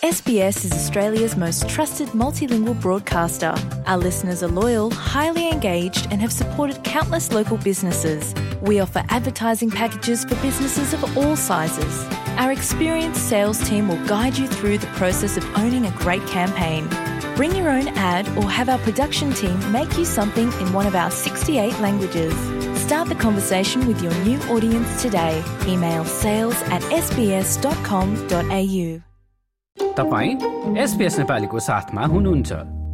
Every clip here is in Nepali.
SBS is Australia's most trusted multilingual broadcaster. Our listeners are loyal, highly engaged, and have supported countless local businesses. We offer advertising packages for businesses of all sizes. Our experienced sales team will guide you through the process of owning a great campaign. Bring your own ad or have our production team make you something in one of our 68 languages. Start the conversation with your new audience today. Email sales@sbs.com.au. तपाईं SBS नेपालीको साथमा हुनुहुन्छ।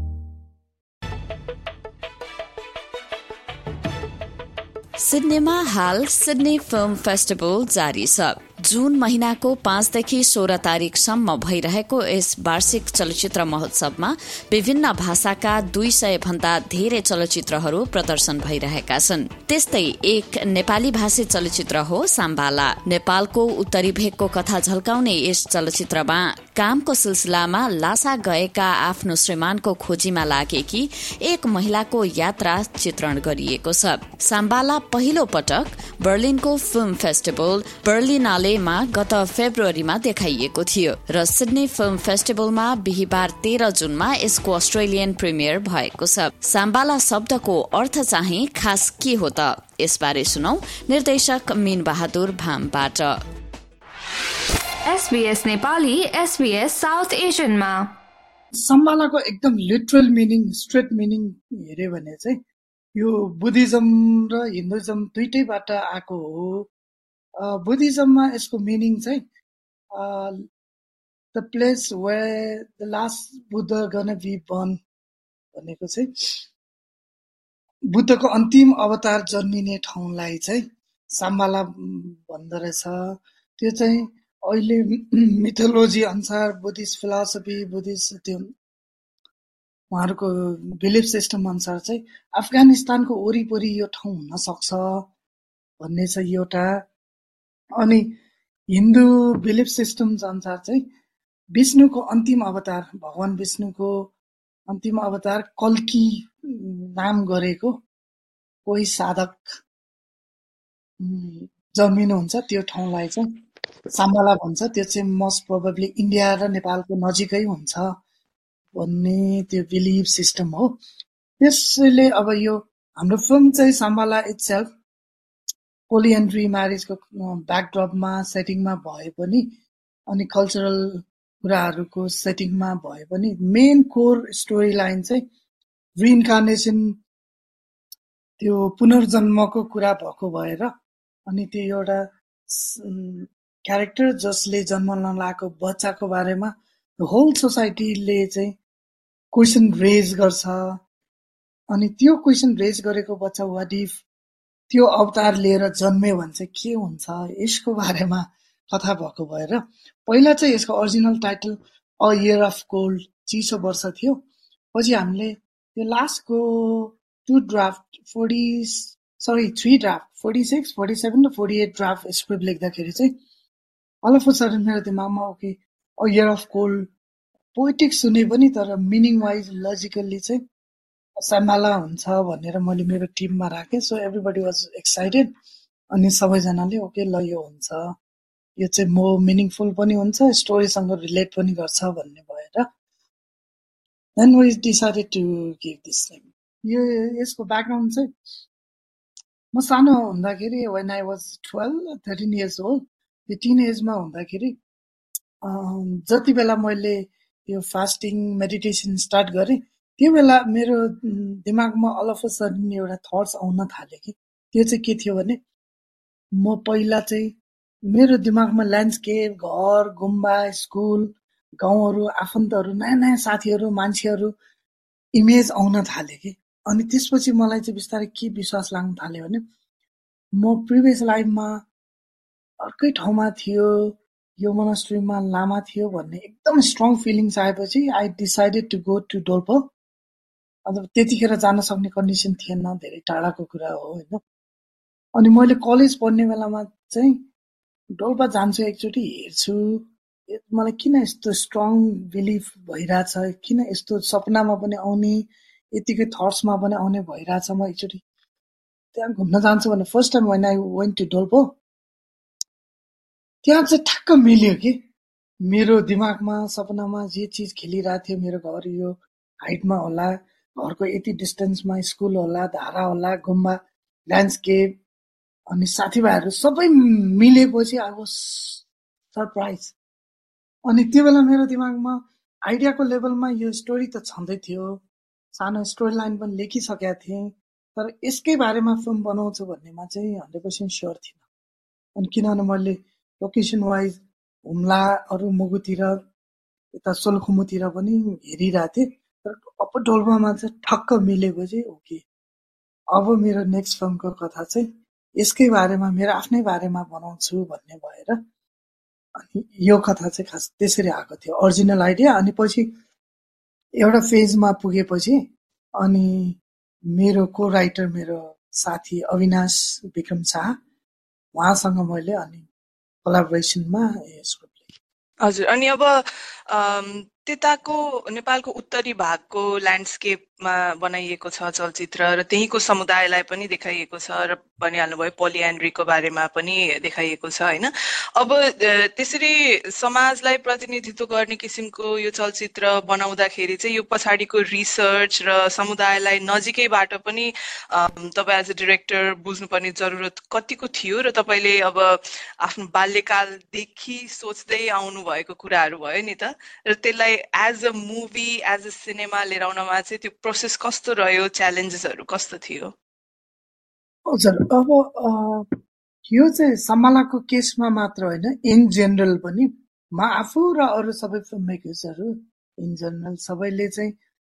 सिडनीमा हाल सिडनी फिल्म फेस्टिभल जारी छ। जून महिनाको 5 देखि 16 तारिकसम्म भइरहेको यस वार्षिक चलचित्र महोत्सवमा विभिन्न भाषाका 200 भन्दा धेरै चलचित्रहरू प्रदर्शन भइरहेका छन्। त्यस्तै एक नेपाली भाषी चलचित्र हो साम्बाला। नेपालको उत्तरी भेगको कथा झल्काउने यस चलचित्रमा कामको सिलसिलामा लासा गएका आफ्नो श्रीमानको खोजीमा लागेकी एक महिलाको यात्रा चित्रण गरिएको छ। साम्बाला पहिलो पटक बर्लिनको फिल्म फेस्टिभल बर्लिनाले गत फेब्रुअरीमा देखाइएको थियो र सिडनी फिल्म फेस्टिभलमा बिहीबार 13 जुनमा यसको अस्ट्रेलियन प्रिमियर भएको छ। साम्बाला शब्दको अर्थ चाहिँ खास के हो त? यसबारे सुनौ निर्देशक मीन बहादुर भामबाट। SBS नेपाली SBS साउथ एशियनमा साम्बालाको एकदम लिटरल मिनिङ, स्ट्रेट मिनिङ हेर्यो भने चाहिँ यो बुद्धिज्म र हिन्दुइज्म दुईटैबाट आएको हो। बुद्धिज्ममा यसको मिनिङ चाहिँ the place where the last Buddha gonna be burn भनेको चाहिँ बुद्धको अन्तिम अवतार जन्मिने ठाउँलाई चाहिँ साम्बाला भन्दो रहेछ। त्यो चाहिँ अहिले मिथोलोजी अनुसार बुद्धिस्ट फिलोसफी बुद्धिस्ट त्यो उहाँहरूको बिलिफ सिस्टम अनुसार चाहिँ अफगानिस्तानको वरिपरि यो ठाउँ हुन सक्छ भन्ने छ एउटा। अनि हिन्दू बिलिफ सिस्टम अनुसार चाहिँ विष्णुको अन्तिम अवतार, भगवान विष्णुको अन्तिम अवतार कल्की नाम गरेको कोही साधक जन्मिनुहुन्छ, त्यो ठाउँलाई चाहिँ साम्बाला भन्छ। त्यो चाहिँ मोस्ट प्रोबेबली इन्डिया र नेपालको नजिकै हुन्छ भन्ने त्यो बिलिफ सिस्टम हो। त्यसैले अब यो हाम्रो फिल्म चाहिँ साम्बाला इटसेल्फ पोलिएन्ड्री म्यारेजको ब्याकड्रपमा सेटिङमा भए पनि अनि कल्चरल कुराहरूको सेटिङमा भए पनि मेन कोर स्टोरी लाइन चाहिँ रिइन्कार्नेसन, त्यो पुनर्जन्मको कुरा भएको भएर अनि त्यो एउटा क्यारेक्टर जसले जन्म नलाएको बच्चाको बारेमा होल सोसाइटीले चाहिँ क्वेसन रेज गर्छ। अनि त्यो क्वेसन रेज गरेको बच्चा वाट इफ त्यो अवतार लिएर जन्म्यो भने चाहिँ के हुन्छ, यसको बारेमा कथा भएको भएर पहिला चाहिँ यसको original title a year of cold, चिसो वर्ष थियो। पछि हामीले त्यो लास्टको 3 ड्राफ्ट 46, 47 र 48 ड्राफ्ट स्क्रिप्ट लेख्दाखेरि चाहिँ अल अफ अ सडन मेरो दिमागमा okay a year of cold poetic सुने पनि तर मिनिङ वाइज लजिकल्ली चाहिँ साम्बाला हुन्छ भनेर मैले मेरो टिममा राखेँ। सो एभ्रीबडी वाज एक्साइटेड अनि सबैजनाले ओके ल यो हुन्छ, यो चाहिँ मोर मिनिङफुल पनि हुन्छ, स्टोरीसँग रिलेट पनि गर्छ भन्ने भएर then we decided to give this name. यो यसको ब्याकग्राउन्ड चाहिँ म सानो हुँदाखेरि when I was 13 years old, त्यो टिन एजमा हुँदाखेरि जति बेला मैले यो फास्टिङ मेडिटेसन स्टार्ट गरेँ त्यो बेला मेरो दिमागमा अल अफ अ सडन एउटा थट्स आउन थाल्यो कि त्यो चाहिँ के थियो भने म पहिला चाहिँ मेरो दिमागमा ल्यान्डस्केप, घर, गुम्बा, स्कुल, गाउँहरू, आफन्तहरू, नयाँ नयाँ साथीहरू, मान्छेहरू इमेज आउन थाल्यो कि। अनि त्यसपछि मलाई चाहिँ बिस्तारै के विश्वास लाग्न थाल्यो भने म प्रिभियस लाइफमा अर्कै ठाउँमा थियो, यो मोनास्ट्रीमा लामा थियो भन्ने एकदम स्ट्रङ फिलिङ्स आएपछि I decided to go to Dolpo. अब त्यतिखेर जान सक्ने कन्डिसन थिएन, धेरै टाढाको कुरा हो होइन। अनि मैले कलेज पढ्ने बेलामा चाहिँ डोल्पा जान्छु, एकचोटि हेर्छु, मलाई किन यस्तो स्ट्रङ बिलिफ भइरहेछ, किन यस्तो सपनामा पनि आउने यतिकै थट्समा पनि आउने भइरहेछ, म एकचोटि त्यहाँ घुम्न जान्छु भने first time when I went to Dolpo त्यहाँ चाहिँ ठ्याक्क मिल्यो कि मेरो दिमागमा सपनामा जे चिज खेलिरहेको थियो, मेरो घर यो हाइटमा होला, घरको यति डिस्टेन्समा स्कुल होला, धारा होला, गुम्बा, ल्यान्डस्केप, अनि साथीभाइहरू सबै मिलेपछि आई वाज सरप्राइज। अनि त्यो बेला मेरो दिमागमा आइडियाको लेभलमा यो स्टोरी त छँदै थियो, सानो स्टोरी लाइन पनि लेखिसकेका थिएँ, तर यसकै बारेमा फिल्म बनाउँछु भन्नेमा चाहिँ 100% स्योर थिइनँ। अनि किनभने मैले लोकेसन वाइज हुम्लाहरू मुगुतिर यता सोलखुम्बुतिर पनि हेरिरहेको थिएँ, तर अप्पर डोल्पामा चाहिँ ठक्क मिलेपछि ओके, अब मेरो नेक्स्ट फिल्मको कथा चाहिँ यसकै बारेमा, मेरो आफ्नै बारेमा बनाउँछु भन्ने भएर अनि यो कथा चाहिँ खास त्यसरी आएको थियो, ओरिजिनल आइडिया। अनि पछि एउटा फेजमा पुगेपछि अनि मेरो को राइटर, मेरो साथी अविनाश विक्रम शाह, उहाँसँग मैले अनि कोलाबोरेसनमा स्क्रिप्ट लेखेँ। हजुर, अनि अब त्यताको नेपालको उत्तरी भागको ल्यान्डस्केपमा बनाइएको छ चलचित्र र त्यहीँको समुदायलाई पनि देखाइएको छ र भनिहाल्नुभयो पोलिएन्ड्रीको बारेमा पनि देखाइएको छ होइन। अब त्यसरी समाजलाई प्रतिनिधित्व गर्ने किसिमको यो चलचित्र बनाउँदाखेरि चाहिँ यो पछाडिको रिसर्च र समुदायलाई नजिकैबाट पनि तपाईँ एज अ डिरेक्टर बुझ्नुपर्ने जरुरत कतिको थियो र तपाईँले अब आफ्नो बाल्यकालदेखि सोच्दै आउनु भएको कुराहरू भयो नि त, र त्यसलाई as a movie, as a cinema लिएर आउनमा चाहिँ त्यो प्रोसेस कस्तो रह्यो, च्यालेन्जेसहरू कस्तो थियो? हजुर, अब यो चाहिँ समालाको केसमा मात्र होइन, इन जेनरल पनि म आफू र अरू सबै फिल्म मेकर्सहरू इन जेनरल सबैले चाहिँ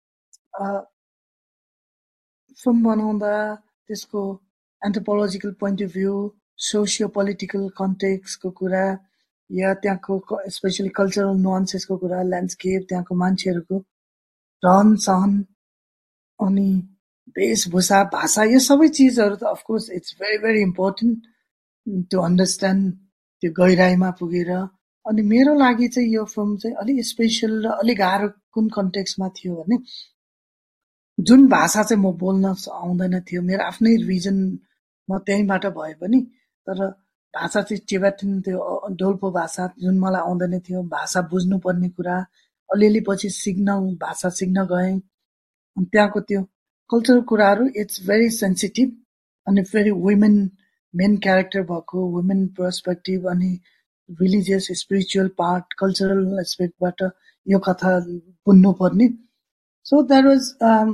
फिल्म बनाउँदा त्यसको anthropological point of view, socio political कन्टेक्सको कुरा या त्यहाँको स्पेसली कल्चरल नुआन्सेसको कुरा, ल्यान्डस्केप, त्यहाँको मान्छेहरूको रहन सहन अनि वेशभूषा, भाषा, यो सबै चिजहरू त of course it's very very important to understand त्यो गहिराइमा पुगेर। अनि मेरो लागि चाहिँ यो फिल्म चाहिँ अलिक स्पेसल र अलिक गाह्रो कुन कन्टेक्समा थियो भने जुन भाषा चाहिँ म बोल्न आउँदैन थियो, मेरो आफ्नै रिजन म त्यहीँबाट भए पनि, तर भाषा चाहिँ टिबेटन, त्यो डोल्पो भाषा जुन मलाई आउँदैन थियो, भाषा बुझ्नुपर्ने कुरा, अलिअलि पछि भाषा सिक्न गएँ। अनि त्यहाँको त्यो कल्चरल कुराहरू इट्स भेरी सेन्सिटिभ अनि फेरि वुमेन मेन क्यारेक्टर भएको, वुमेन पर्सपेक्टिभ अनि रिलिजियस स्पिरिचुअल पार्ट, कल्चरल एस्पेक्टबाट यो कथा बुझ्नुपर्ने। So that was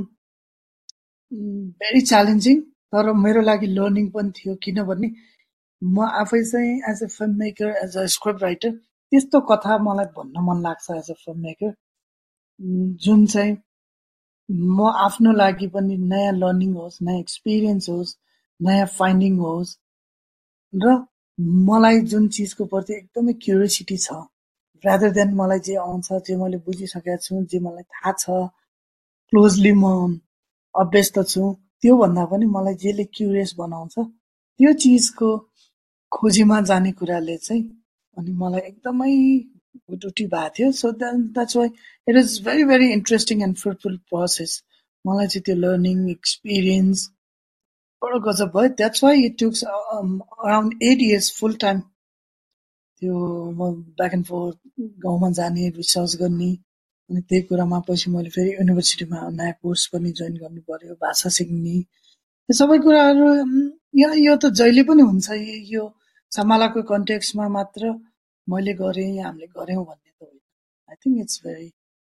very challenging, तर मेरो लागि लर्निङ पनि थियो, किनभने म आफै चाहिँ as a film maker, as a script writer त्यस्तो कथा मलाई भन्न मन लाग्छ एज अ फिल्म मेकर, जुन चाहिँ म आफ्नो लागि पनि नयाँ लर्निङ होस्, नयाँ एक्सपिरियन्स होस्, नयाँ फाइन्डिङ होस्, र मलाई जुन चिजको प्रति एकदमै क्युरियोसिटी छ, रादर देन मलाई जे आउँछ, जे मैले बुझिसकेको छु, जे मलाई थाहा छ, क्लोजली म अभ्यस्त छु, त्यो भन्दा पनि मलाई जेले क्युरियस बनाउँछ त्यो चिजको खोजीमा जाने कुराले चाहिँ अनि मलाई एकदमै उटुटी भएको थियो। So that's why it is very very interesting and fruitful process. मलाई चाहिँ त्यो लर्निङ एक्सपिरियन्स बडो गजब भयो। That's why it took around 8 years full time. त्यो म ब्याक एन्ड फोर्थ गाउँमा जाने, रिसर्च गर्ने, अनि त्यही कुरामा पछि मैले फेरि युनिभर्सिटीमा नयाँ कोर्स पनि जोइन गर्नु पर्यो, भाषा सिक्ने, यो सबै कुराहरू यो त जहिले पनि हुन्छ। यो समालाको कन्टेक्समा मात्र मैले गरेँ या हामीले गऱ्यौँ भन्ने त होइन। आई थिङ्क इट्स भेरी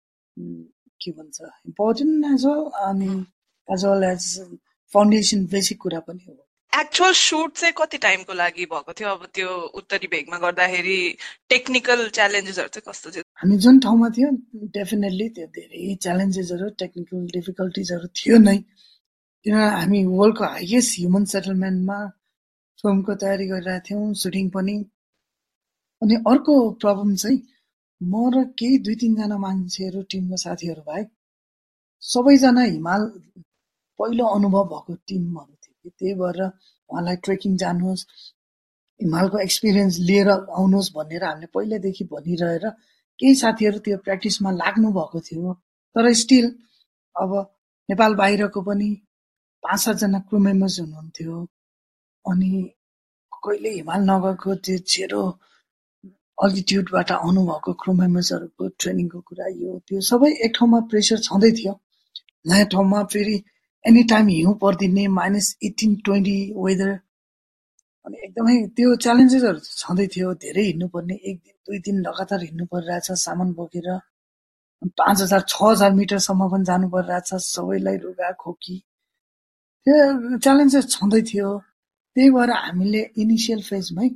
के भन्छ इम्पोर्टेन्ट एज वेल, अनि as well as foundation, basic कुरा पनि हो। एक्चुअल सुट चाहिँ कति टाइमको लागि भएको थियो? अब त्यो उत्तरी भेगमा गर्दाखेरि टेक्निकल च्यालेन्जेसहरू चाहिँ कस्तो थियो? हामी जुन ठाउँमा थियो डेफिनेटली त्यो धेरै च्यालेन्जेसहरू, टेक्निकल डिफिकल्टिजहरू थियो नै, किनभने हामी वर्ल्डको हाइएस्ट ह्युमन सेटलमेन्टमा फिल्मको तयारी गरिरहेका थियौँ, सुटिङ पनि। अनि अर्को प्रब्लम चाहिँ म र केही 2-3 जना मान्छेहरू, टिमको साथीहरू बाहेक सबैजना हिमाल पहिलो अनुभव भएको टिमहरू थियो। त्यही भएर उहाँलाई ट्रेकिङ जानुहोस्, हिमालको एक्सपिरियन्स लिएर आउनुहोस् भनेर हामीले पहिल्यैदेखि भनिरहेर केही साथीहरू त्यो प्र्याक्टिसमा लाग्नु भएको थियो। तर स्टिल अब नेपाल बाहिरको पनि 5-7 जना क्रू मेम्बर्स हुनुहुन्थ्यो, अनि कहिले हिमाल नगएको त्यो 0 अल्टिट्युडबाट आउनुभएको क्रू मेम्बर्सहरूको ट्रेनिङको कुरा यो त्यो सबै एक ठाउँमा प्रेसर छँदै थियो। नयाँ ठाउँमा फेरि एनी टाइम हिउँ परिदिने -18-20 वेदर, अनि एकदमै त्यो च्यालेन्जेसहरू छँदै थियो। धेरै हिँड्नुपर्ने, 1 दिन 2 दिन लगातार हिँड्नु परिरहेछ सामान बोकेर, 5,000-6,000 मिटरसम्म पनि जानु परिरहेछ, सबैलाई रुगा खोकी, त्यो च्यालेन्जेस छँदै थियो। त्यही भएर हामीले इनिसियल फेजमै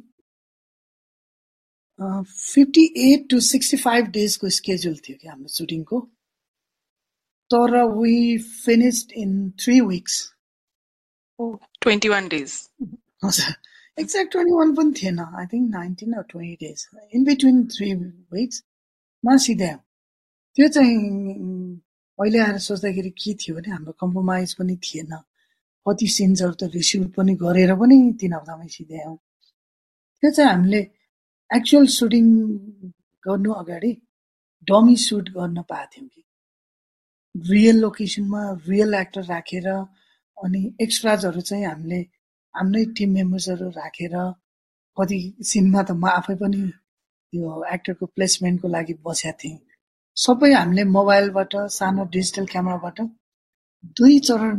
58 to 65 डेजको स्केड्युल थियो कि हाम्रो सुटिङको, तर we finished in 3 weeks। 21 days। हजुर, एक्ज्याक्ट 21 पनि थिएन, I think 19 or 20 days, in between 3 weeks मा सिध्यायौँ। त्यो चाहिँ अहिले आएर सोच्दाखेरि के थियो भने हाम्रो कम्प्रोमाइज पनि थिएन, कति सिन्सहरू त रिस्युट पनि गरेर पनि 3 हप्तामै सिध्यायौँ। त्यो चाहिँ हामीले एक्चुअल सुटिङ गर्नु अगाडि डमी सुट गर्न पाएको थियौँ कि रियल लोकेसनमा रियल एक्टर राखेर, अनि एक्स्ट्राजहरू चाहिँ हामीले हाम्रै टिम मेम्बर्सहरू राखेर, कति सिनमा त म आफै पनि त्यो एक्टरको प्लेसमेन्टको लागि बसेको थिएँ। सबै हामीले मोबाइलबाट सानो डिजिटल क्यामेराबाट 2 चरण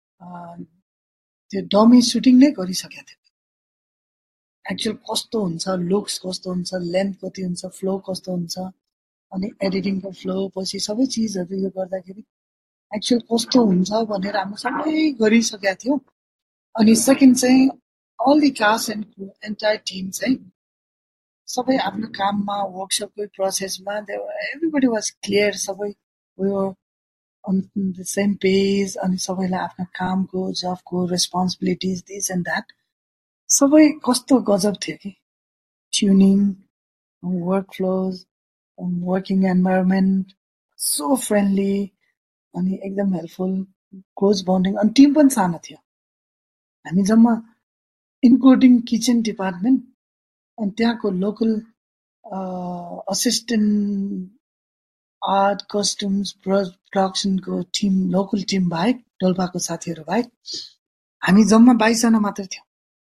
त्यो डमी सुटिङ नै गरिसकेका थियौँ। एक्चुअल कस्तो हुन्छ, लुक्स कस्तो हुन्छ, लेन्थ कति हुन्छ, फ्लो कस्तो हुन्छ, अनि एडिटिङको फ्लो पछि सबै चिजहरू यो गर्दाखेरि एक्चुअल कस्तो हुन्छ भनेर हामी सबै गरिसकेका थियौँ। अनि सेकेन्ड चाहिँ all the cast and crew entire team चाहिँ सबै आफ्नो काममा, वर्कसपकै प्रोसेसमा एभ्रीबडी वाज क्लियर, सबै we were on the same page, अनि सबैलाई आफ्नो कामको, जबको रेस्पोन्सिबिलिटिज दिस एन्ड द्याट सबै कस्तो गजब थियो कि tuning, work flows, working environment so friendly, अनि एकदम हेल्पफुल, क्लोज बन्डिङ, अनि टिम पनि सानो थियो। हामी जम्मा इन्क्लुडिङ किचन डिपार्टमेन्ट अनि त्यहाँको लोकल असिस्टेन्ट आर्ट, कस्ट्युम्स, प्रडक्सनको टिम, लोकल टिम बाहेक, डोल्पाको साथीहरू बाहेक हामी जम्मा 22 जना मात्रै थियौँ।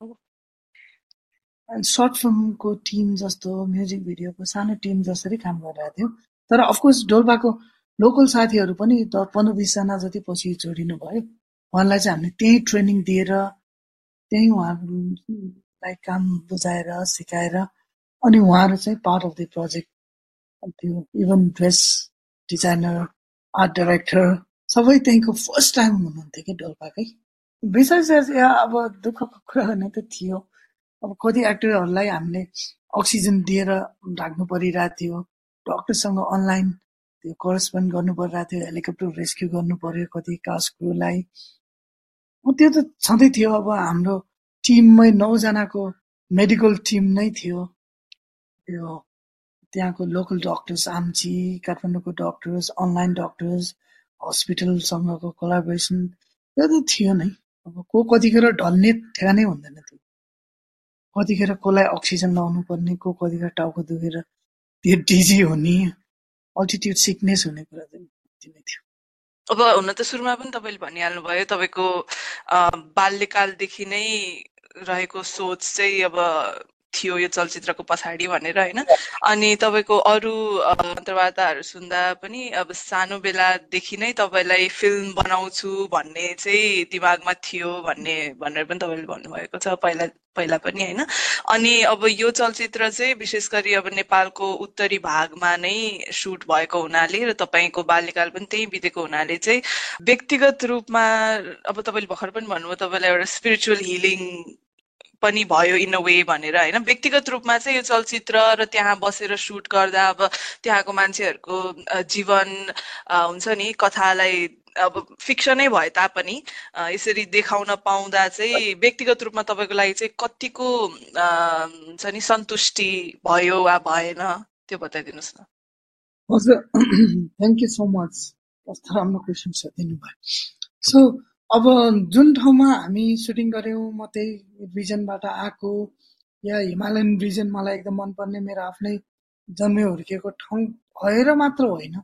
सर्ट फिल्मको टिम जस्तो, म्युजिक भिडियोको सानो टिम जसरी काम गरिरहेको थियो। तर अफकोर्स डोल्पाको लोकल साथीहरू पनि 15-20 जना जति पछि जोडिनु भयो। उहाँलाई चाहिँ हामीले त्यही ट्रेनिङ दिएर, त्यही उहाँहरूलाई काम बुझाएर, सिकाएर, अनि उहाँहरू चाहिँ पार्ट अफ द प्रोजेक्ट थियो। Even dress designer, art director सबै त्यहीँको फर्स्ट टाइम हुनुहुन्थ्यो कि डोल्पाकै। विशेष अब दुःखको कुरा भने त थियो, अब कति एक्टरहरूलाई हामीले अक्सिजन दिएर राख्नु परिरहेको थियो, डक्टरसँग अनलाइन त्यो करेस्पोन्ड गर्नु परिरहेको थियो, हेलिकप्टर रेस्क्यु गर्नु पर्यो कति कास्ट क्रूलाई, त्यो त छँदै थियो। अब हाम्रो टिममै 9 जनाको मेडिकल टिम नै थियो। त्यो त्यहाँको लोकल डक्टर्स, आम्ची, काठमाडौँको डक्टर्स, अनलाइन डक्टर्स, हस्पिटलसँगको कोलाबोरेसन त्यो त थियो नै। अब को कतिखेर ढल्ने ठेगानै हुँदैन थियो, कतिखेर कसलाई अक्सिजन लाउनु पर्ने, को कतिखेर टाउको दुखेर त्यो डिजी हुने, अल्टिट्युड सिकनेस हुने कुरा चाहिँ त्यही थियो। अब हुन त सुरुमा पनि तपाईँले भनिहाल्नुभयो, तपाईँको बाल्यकालदेखि नै रहेको सोच चाहिँ अब थियो यो चलचित्रको पछाडि भनेर, होइन? अनि तपाईँको अरू अन्तर्वार्ताहरू सुन्दा पनि अब सानो बेलादेखि नै तपाईँलाई फिल्म बनाउँछु भन्ने चाहिँ दिमागमा थियो भनेर पनि तपाईँले भन्नुभएको छ पहिला पनि, होइन? अनि अब यो चलचित्र चाहिँ विशेष गरी अब नेपालको उत्तरी भागमा नै सुट भएको हुनाले र तपाईँको बाल्यकाल पनि त्यही बितेको हुनाले चाहिँ व्यक्तिगत रूपमा अब तपाईँले भर्खर पनि भन्नुभयो तपाईँलाई एउटा स्पिरिचुअल हिलिङ पनि भयो इन अ वे भनेर, होइन? व्यक्तिगत रूपमा चाहिँ यो चलचित्र र त्यहाँ बसेर सुट गर्दा अब त्यहाँको मान्छेहरूको जीवन हुन्छ नि, कथालाई अब फिक्सनै भए तापनि यसरी देखाउन पाउँदा चाहिँ व्यक्तिगत रूपमा तपाईँको लागि चाहिँ कतिको हुन्छ नि सन्तुष्टि भयो वा भएन, त्यो बताइदिनुहोस् न। हजुर, थ्याङ्क यू सो मच, कस्तो राम्रो क्वेसन सोधिदिनु भयो। सो अब जुन ठाउँमा हामी सुटिङ गऱ्यौँ, म त्यही रिजनबाट आएको, या हिमालयन रिजन मलाई एकदम मनपर्ने, मेरो आफ्नै जन्मे हुर्किएको ठाउँ भएर मात्र होइन,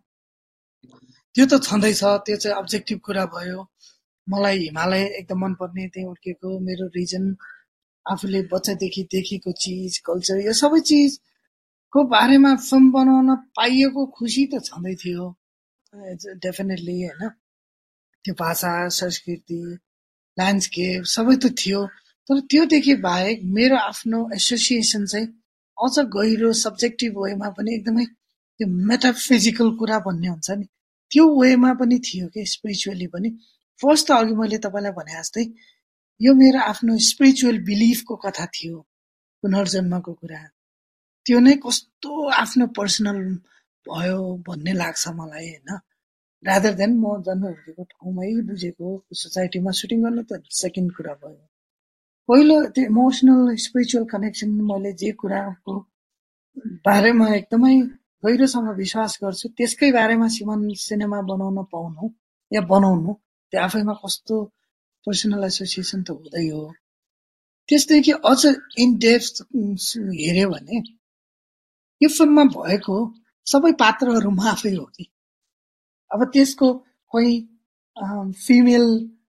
त्यो त छँदैछ, त्यो चाहिँ अब्जेक्टिभ कुरा भयो। मलाई हिमालय एकदम मनपर्ने, त्यही हुर्किएको, मेरो रिजन, आफूले बच्चादेखि देखेको चिज, कल्चर, यो सबै चिज को बारेमा फिल्म बनाउन पाइएको खुसी त छँदै थियो डेफिनेटली होइन त्यो भाषा संस्कृति ल्यान्डस्केप सबै त थियो तर त्योदेखि बाहेक मेरो आफ्नो एसोसिएसन चाहिँ अझ गहिरो सब्जेक्टिभ वेमा पनि एकदमै त्यो मेटाफिजिकल कुरा भन्ने हुन्छ नि त्यो वेमा पनि थियो कि स्पिरिचुअली पनि फर्स्ट त अघि मैले तपाईँलाई भने जस्तै यो मेरो आफ्नो स्पिरिचुअल बिलिफको कथा थियो पुनर्जन्मको कुरा त्यो नै कस्तो आफ्नो पर्सनल भयो भन्ने लाग्छ मलाई होइन रादर देन म जन्म हुर्केको ठाउँमै बुझेको सोसाइटीमा सुटिङ गर्नु त सेकेन्ड कुरा भयो पहिलो त्यो इमोसनल स्पिरिचुअल कनेक्सन मैले जे कुराको बारेमा एकदमै गहिरोसँग विश्वास गर्छु त्यसकै बारेमा सिनेमा बनाउन पाउनु या बनाउनु त्यो आफैमा कस्तो पर्सनल एसोसिएसन त हुँदै हो त्यसदेखि अझ इन डेप्थ हेऱ्यो भने यो फिल्ममा भएको सबै पात्रहरू म आफै हो कि अब त्यसको कोही फिमेल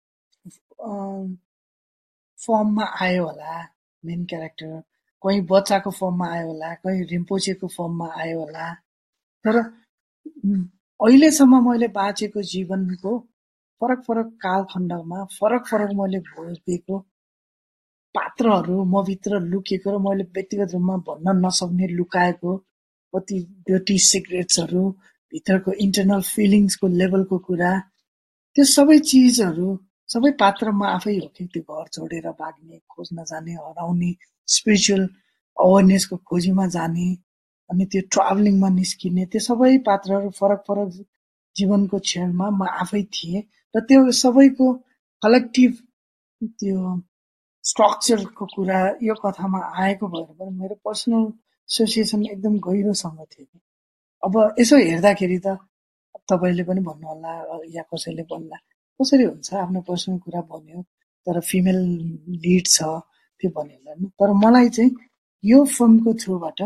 फर्ममा आयो होला मेन क्यारेक्टर कोही बच्चाको फर्ममा आयो होला कोही रिम्पोचेको फर्ममा आयो होला तर अहिलेसम्म मैले बाँचेको जीवनको फरक फरक कालखण्डमा फरक फरक मैले भोगेको पात्रहरू म भित्र लुकेको र मैले व्यक्तिगत रूपमा भन्न नसक्ने लुकाएको कति डर्टी सिक्रेट्सहरू भित्रको इन्टरनल फिलिङ्सको लेभलको कुरा त्यो सबै चिजहरू सबै पात्र म आफै हो कि त्यो घर छोडेर भाग्ने खोज्न जाने हराउने स्पिरिचुअल अवेरनेसको खोजीमा जाने अनि त्यो ट्राभलिङमा निस्किने त्यो सबै पात्रहरू फरक फरक जीवनको क्षणमा म आफै थिएँ र त्यो सबैको कलेक्टिभ त्यो स्ट्रक्चरको कुरा यो कथामा आएको भएर पनि मेरो पर्सनल एसोसिएसन एकदम गहिरोसँग थियो अब यसो हेर्दाखेरि त तपाईँले पनि भन्नुहोला या कसैले भन्ला कसरी हुन्छ आफ्नो पर्सनल कुरा भन्यो तर फिमेल लिड छ त्यो भन्यो तर मलाई चाहिँ यो फिल्मको थ्रुबाट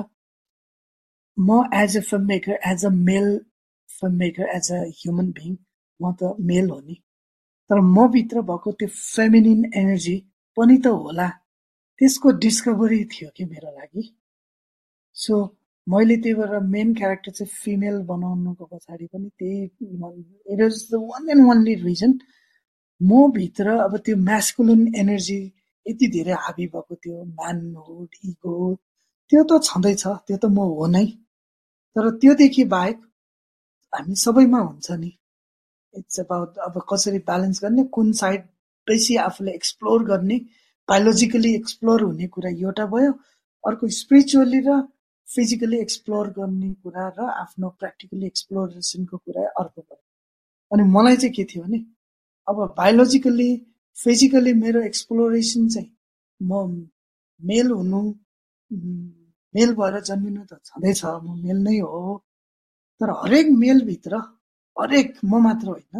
म as a film maker as a male film maker as a human being म त मेल हो नि तर म भित्र भएको त्यो फेमिनिन एनर्जी पनि त होला त्यसको डिस्कभरी थियो कि मेरो लागि सो मैले त्यही भएर मेन क्यारेक्टर चाहिँ फिमेल बनाउनुको पछाडि पनि त्यही it is the one and only reason म भित्र अब त्यो म्यास्कुलिन एनर्जी यति धेरै हाबी भएको त्यो म्यानहुड इगो त्यो त छँदैछ त्यो त म हो नै तर त्योदेखि बाहेक हामी सबैमा हुन्छ नि इट्स अबाउट अब कसरी ब्यालेन्स गर्ने कुन साइड बेसी आफूले एक्सप्लोर गर्ने बायोलोजिकली एक्सप्लोर हुने कुरा एउटा भयो अर्को स्पिरिचुअली र फिजिकली एक्सप्लोर गर्ने कुरा र आफ्नो प्र्याक्टिकली एक्सप्लोरेसनको कुरा अर्को भयो अनि मलाई चाहिँ के थियो भने अब बायोलोजिकली फिजिकली मेरो एक्सप्लोरेसन चाहिँ म मेल हुनु मेल भएर जन्मिनु त छँदैछ म मेल नै हो तर हरेक मेलभित्र हरेक म मात्र होइन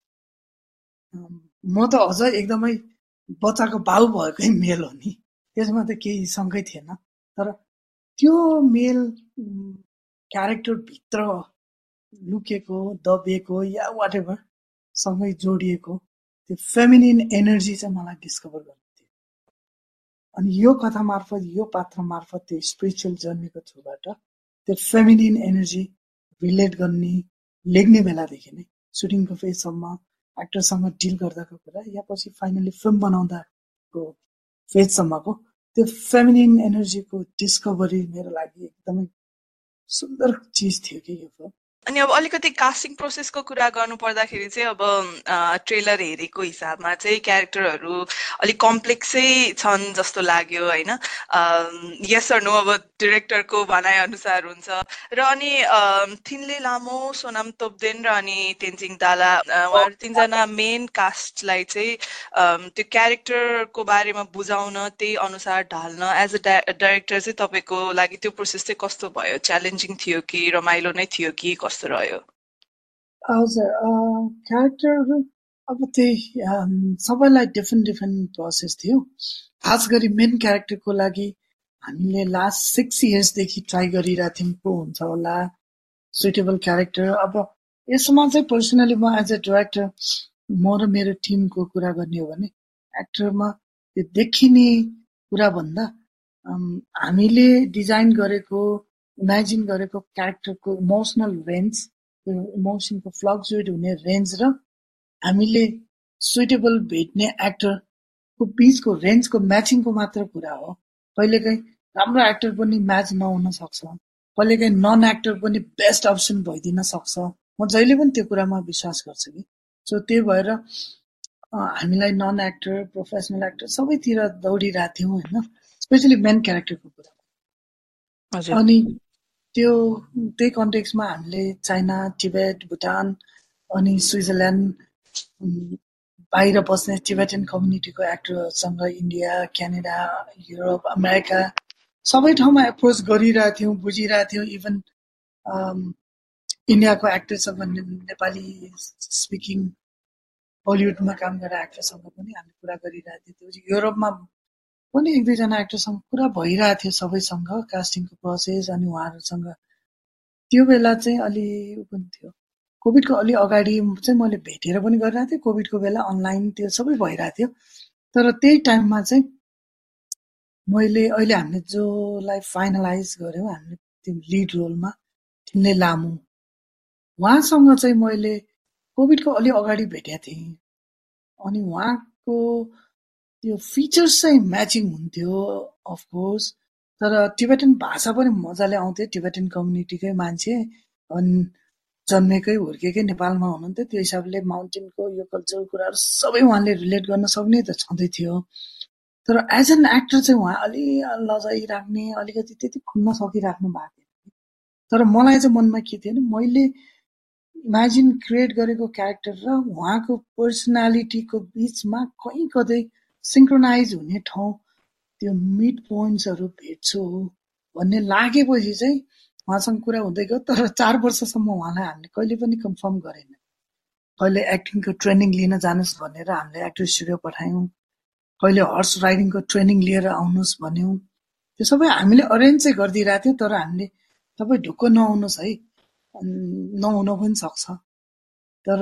म त अझ एकदमै बच्चाको बाउ भएकै मेल हो नि त्यसमा त केही शङ्कै थिएन तर त्यो मेल क्यारेक्टरभित्र लुकेको दबिएको या वाट एभर सँगै जोडिएको त्यो फेमिनिन एनर्जी चाहिँ मलाई डिस्कभर गर्नु थियो अनि यो कथा मार्फत यो पात्र मार्फत त्यो स्पिरिचुअल जर्नीको थ्रुबाट त्यो फेमिनिन एनर्जी रिलेट गर्ने लेख्ने बेलादेखि नै सुटिङको फेजसम्म एक्टरसँग डिल गर्दाको कुरा या पछि फाइनली फिल्म बनाउँदाको फेजसम्मको त्यो फेमिनिन एनर्जीको डिस्कभरी मेरो लागि एकदमै सुन्दर चिज थियो कि यो फिल्म अनि अब अलिकति कास्टिङ प्रोसेसको कुरा गर्नु पर्दाखेरि चाहिँ अब ट्रेलर हेरेको हिसाबमा चाहिँ क्यारेक्टरहरू अलिक कम्प्लेक्सै छन् जस्तो लाग्यो होइन यस अर नो अब डिरेक्टरको भनाइ अनुसार हुन्छ र अनि थिन्ले लामो सोनाम तोप्देन र अनि तेन्जिङ दाला उहाँहरू तीनजना मेन कास्टलाई चाहिँ त्यो क्यारेक्टरको बारेमा बुझाउन त्यही अनुसार ढाल्न एज अ डाइरेक्टर चाहिँ तपाईँको लागि त्यो प्रोसेस चाहिँ कस्तो भयो च्यालेन्जिङ थियो कि रमाइलो नै थियो कि कस्तो रह्यो हजुर क्यारेक्टरहरू अब त्यही सबैलाई डिफ्रेन्ट प्रोसेस थियो खास गरी मेन क्यारेक्टरको लागि हामीले लास्ट 6 इयर्सदेखि ट्राई गरिरहेको थियौँ को हुन्छ होला सुइटेबल क्यारेक्टर अब यसमा चाहिँ पर्सनली म एज अ डाइरेक्टर म र मेरो टिमको कुरा गर्ने हो भने एक्टरमा त्यो देखिने कुरा भन्दा हामीले डिजाइन गरेको इमेजिन गरेको क्यारेक्टरको इमोसनल रेन्ज, इमोसनको फ्लक्चुएट हुने रेन्ज र हामीले सुइटेबल भेट्ने एक्टरको बीचको रेन्जको म्याचिङको मात्र कुरा हो। कहिलेकाहीँ राम्रो एक्टर पनि म्याच नहुन सक्छ, कहिलेकाहीँ नन एक्टर पनि बेस्ट अप्सन भइदिन सक्छ। म जहिले पनि त्यो कुरामा विश्वास गर्छु कि सो त्यही भएर हामीलाई नन एक्टर, प्रोफेसनल एक्टर सबैतिर दौडिरहेको थियौँ होइन, स्पेसली मेन क्यारेक्टरको कुरा। अनि त्यही कन्टेक्समा हामीले चाइना, टिबेट, भुटान अनि स्विजरल्यान्ड, बाहिर बस्ने टिबेटन कम्युनिटीको एक्टरहरूसँग इन्डिया, क्यानाडा, युरोप, अमेरिका सबै ठाउँमा एप्रोच गरिरहेको थियौँ, बुझिरहेको थियौँ। इभन इन्डियाको एक्टरसँग, नेपाली स्पिकिङ बलिउडमा काम गरेर एक्टरसँग पनि हामीले कुरा गरिरहेको थियौँ। युरोपमा पनि एक दुईजना एक्टरसँग कुरा भइरहेको थियो सबैसँग, कास्टिङको प्रोसेस अनि उहाँहरूसँग। त्यो बेला चाहिँ अलि पनि थियो, कोभिडको अलि अगाडि चाहिँ मैले भेटेर पनि गरिरहेको थिएँ। कोभिडको बेला अनलाइन त्यो सबै भइरहेको थियो। तर त्यही टाइममा चाहिँ मैले अहिले हामीले जोलाई फाइनलाइज गऱ्यौँ, हामीले त्यो लिड रोलमा तिनले लामु, उहाँसँग चाहिँ मैले कोभिडको अलि अगाडि भेटेको थिएँ। अनि उहाँको त्यो फिचर्स चाहिँ म्याचिङ हुन्थ्यो अफकोर्स, तर टिबेटन भाषा पनि मजाले आउँथ्यो। टिबेटन कम्युनिटीकै मान्छे अनि जन्मेकै हुर्केकै नेपालमा हुनुहुन्थ्यो। त्यो हिसाबले माउन्टेनको यो कल्चरल कुराहरू सबै उहाँले रिलेट गर्न सक्ने त छँदै थियो। तर एज एन एक्टर चाहिँ उहाँ अलि लजाइराख्ने, अलिकति त्यति खुल्न सकिराख्नु भएको थियो। तर मलाई चाहिँ मनमा के थियो भने मैले इमेजिन क्रिएट गरेको क्यारेक्टर र उहाँको पर्सनालिटीको बिचमा कहीँ कतै सिङ्क्रोनाइज हुने ठाउँ, त्यो मिड पोइन्ट्सहरू भेट्छु भन्ने लागेपछि चाहिँ उहाँसँग कुरा हुँदै गयो। तर 4 वर्षसम्म उहाँलाई हामीले कहिले पनि कन्फर्म गरेन। कहिले एक्टिङको ट्रेनिङ लिन जानुहोस् भनेर हामीले एक्टर स्टुडियो पठायौँ, कहिले हर्स राइडिङको ट्रेनिङ लिएर आउनुहोस् भन्यौँ। त्यो सबै हामीले अरेन्ज चाहिँ गरिदिइरहेको थियौँ। तर हामीले तपाईँ ढुक्क नहुनुहोस् है, नहुन पनि सक्छ। तर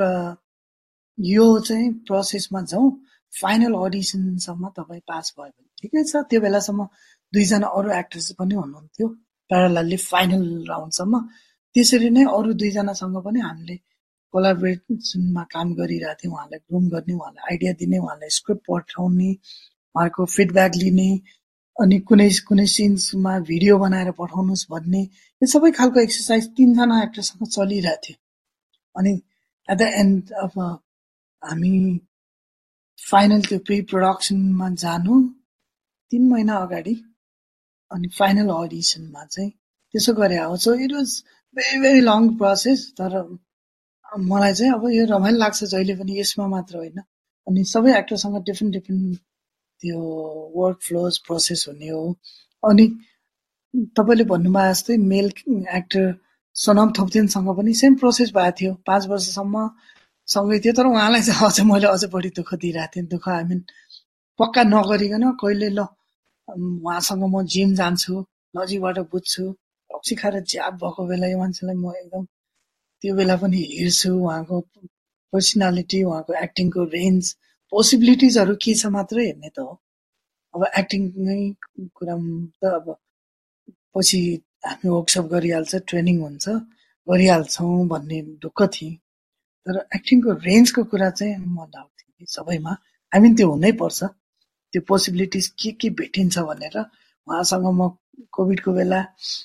यो चाहिँ प्रोसेसमा जाउँ, फाइनल अडिसनसम्म तपाईँ पास भयो भने ठिकै छ। त्यो बेलासम्म 2 जना अरू एक्टर्स पनि हुनुहुन्थ्यो प्यारालली फाइनल राउन्डसम्म। त्यसरी नै अरू 2 जनासँग पनि हामीले कोलाबोरेसनमा काम गरिरहेको थियौँ। उहाँलाई ग्रुम गर्ने, उहाँलाई आइडिया दिने, उहाँलाई स्क्रिप्ट पठाउने, उहाँको फिडब्याक लिने, अनि कुनै सिन्समा भिडियो बनाएर पठाउनुहोस् भन्ने, यो सबै खालको एक्सर्साइज 3 जना एक्टरसँग चलिरहेको थियो। अनि एट द एन्ड अफ हामी फाइनल त्यो प्री प्रोडक्सनमा जानु 3 महिना अगाडि अनि फाइनल अडिसनमा चाहिँ त्यसो गरे हो। So it was very very long process. तर मलाई चाहिँ अब यो रमाइलो लाग्छ जहिले पनि, यसमा मात्र होइन। अनि सबै एक्टरसँग डिफ्रेन्ट त्यो वर्क फ्लोज प्रोसेस हुने हो। अनि तपाईँले भन्नुभयो जस्तै मेल एक्टर सनम थोप्तेनसँग पनि सेम प्रोसेस भएको थियो। 5 वर्षसम्म सँगै थियो। तर उहाँलाई चाहिँ मैले अझ बढी दुःख दिइरहेको थिएँ। दुःख आई मिन पक्का नगरिकन कहिले ल उहाँसँग म जिम जान्छु, नजिकबाट बुझ्छु, रक्सी खाएर ज्याप भएको बेला यो मान्छेलाई म एकदम त्यो बेला पनि हेर्छु। उहाँको पर्सनालिटी, उहाँको एक्टिङको रेन्ज, पोसिबिलिटिजहरू के छ मात्रै हेर्ने त हो। अब एक्टिङकै कुरा त अब पछि हामी वर्कसप गरिहाल्छ, ट्रेनिङ हुन्छ, गरिहाल्छौँ भन्ने ढुक्क थिएँ। तर एक्टिङको रेन्जको कुरा चाहिँ म डाउट थिएँ कि सबैमा आई मिन त्यो हुनै पर्छ, त्यो पोसिबिलिटिज के भेटिन्छ भनेर। उहाँसँग म कोभिडको बेला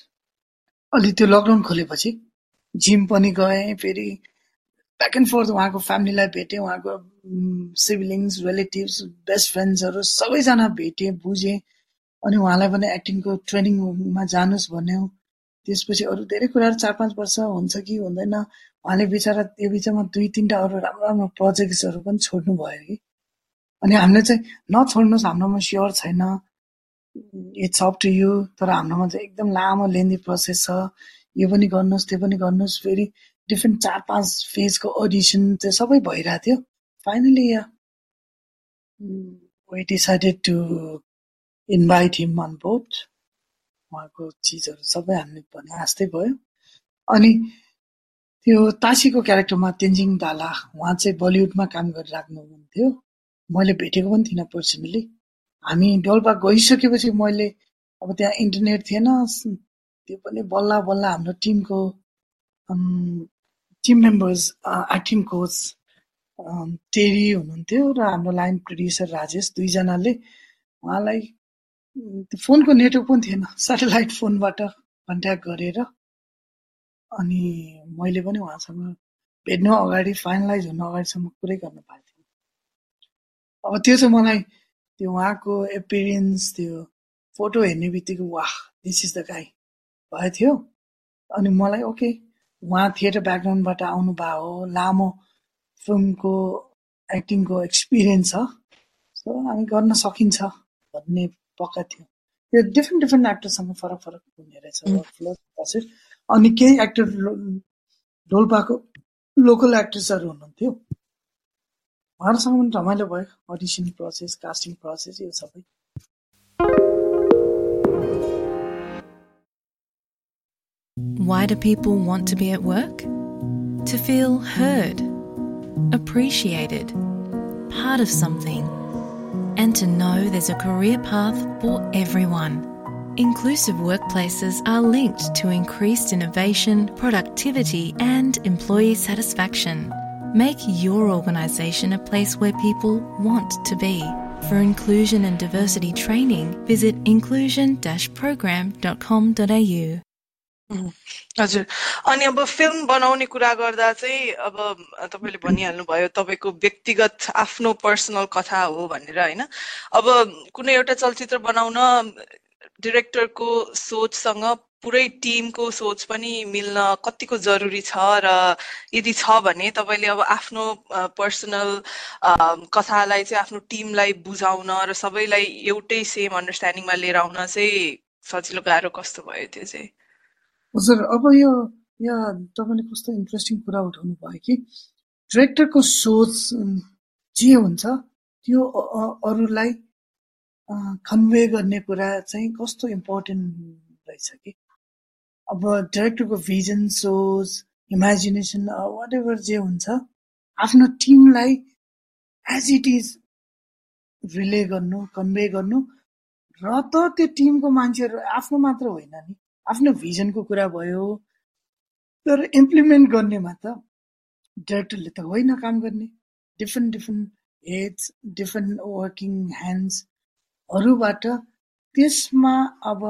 अलि त्यो लकडाउन खोलेपछि जिम पनि गएँ, फेरि ब्याक एन्ड फोर्थ उहाँको फ्यामिलीलाई भेटेँ, उहाँको सिब्लिङ्स, रिलेटिभ्स, बेस्ट फ्रेन्ड्सहरू सबैजना भेटेँ, बुझेँ। अनि उहाँलाई पनि एक्टिङको ट्रेनिङमा जानुहोस् भन्यौँ। त्यसपछि अरू धेरै कुराहरू 4-5 वर्ष हुन्छ कि हुँदैन, उहाँले बिचरा त्यो बिचमा 2-3टा अरू राम्रो प्रोजेक्ट्सहरू पनि छोड्नु भयो कि। अनि हामीले चाहिँ नछोड्नुहोस्, हाम्रोमा स्योर छैन, इट्स अप टु यु। तर हाम्रोमा चाहिँ एकदम लामो लेन्दी प्रोसेस छ, यो पनि गर्नुहोस्, त्यो पनि गर्नुहोस्। फेरि डिफ्रेन्ट 4-5 फेजको अडिसन त्यो सबै भइरहेको थियो। Finally we decided to invite him on board. उहाँको चिजहरू सबै हामीले भने जस्तै भयो। अनि त्यो तासीको क्यारेक्टरमा तेन्जिङ दाला, उहाँ चाहिँ बलिउडमा काम गरिराख्नु हुन्थ्यो। मैले भेटेको पनि थिइनँ पर्सनली। हामी डोल्पा गइसकेपछि मैले अब त्यहाँ इन्टरनेट थिएन, त्यो पनि बल्ल बल्ल हाम्रो टिमको टिम मेम्बर्स एक्टिङ कोच टेरी हुनुहुन्थ्यो र हाम्रो लाइन प्रोड्युसर राजेश, दुईजनाले उहाँलाई फोनको नेटवर्क पनि थिएन, सेटेलाइट फोनबाट कन्ट्याक्ट गरेर अनि मैले पनि उहाँसँग भेट्नु अगाडि फाइनलाइज हुनु अगाडिसम्म कुरै गर्न पाएको थिएँ। अब त्यो चाहिँ मलाई त्यो उहाँको एपिरियन्स, त्यो फोटो हेर्ने बित्तिकै वाह दिस इज द गाई भयो थियो। अनि मलाई ओके उहाँ थिएटर ब्याकग्राउन्डबाट आउनु भएको हो, लामो फिल्मको एक्टिङको एक्सपिरियन्स छ, सो हामी गर्न सकिन्छ भन्ने पक्का थियो। यो डिफ्रेन्ट एक्टरसँग फरक हुने रहेछ वर्कफ्लो प्रोसेस। अनि केही एक्टर डोल्पाको लोकल एक्ट्रेसहरू हुनुहुन्थ्यो, उहाँहरूसँग पनि रमाइलो भयो। अडिसन प्रोसेस, कास्टिङ प्रोसेस, यो सबै। Why do people want to be at work? To feel heard, appreciated, part of something, and to know there's a career path for everyone. Inclusive workplaces are linked to increased innovation, productivity, and employee satisfaction. Make your organisation a place where people want to be. For inclusion and diversity training, visit inclusion-program.com.au. हजुर, अनि अब फिल्म बनाउने कुरा गर्दा चाहिँ अब तपाईले भनिहाल्नु भयो तपाईको व्यक्तिगत आफ्नो पर्सनल कथा हो भनेर हैन। अब कुनै एउटा चलचित्र बनाउन डाइरेक्टरको सोचसँग पुरै टिमको सोच पनि मिल्न कतिको जरुरी छ र यदि छ भने तपाईले अब आफ्नो पर्सनल कथालाई चाहिँ आफ्नो टिमलाई बुझाउन र सबैलाई एउटै सेम अन्डरस्ट्यान्डिङमा लिएर आउन चाहिँ सजिलो गाह्रो कस्तो भयो त्यो चाहिँ? हजुर, अब यो तपाईले कस्तो इन्ट्रेस्टिङ कुरा उठाउनु भयो कि डाइरेक्टरको सोच जे हुन्छ त्यो अरूलाई कन्वे गर्ने कुरा चाहिँ कस्तो इम्पोर्टेन्ट रहेछ कि। अब डाइरेक्टरको भिजन, सोच, इमेजिनेसन वाट एभर जे हुन्छ आफ्नो टिमलाई एज इट इज रिले गर्नु, कन्वे गर्नु र त त्यो टिमको मान्छेहरू आफ्नो मात्र होइन नि, आफ्नो भिजनको कुरा भयो, तर इम्प्लिमेन्ट गर्नेमा त डाइरेक्टरले त होइन काम गर्ने। डिफ्रेन्ट हेड्स, डिफ्रेन्ट वर्किङ ह्यान्ड्सहरूबाट त्यसमा अब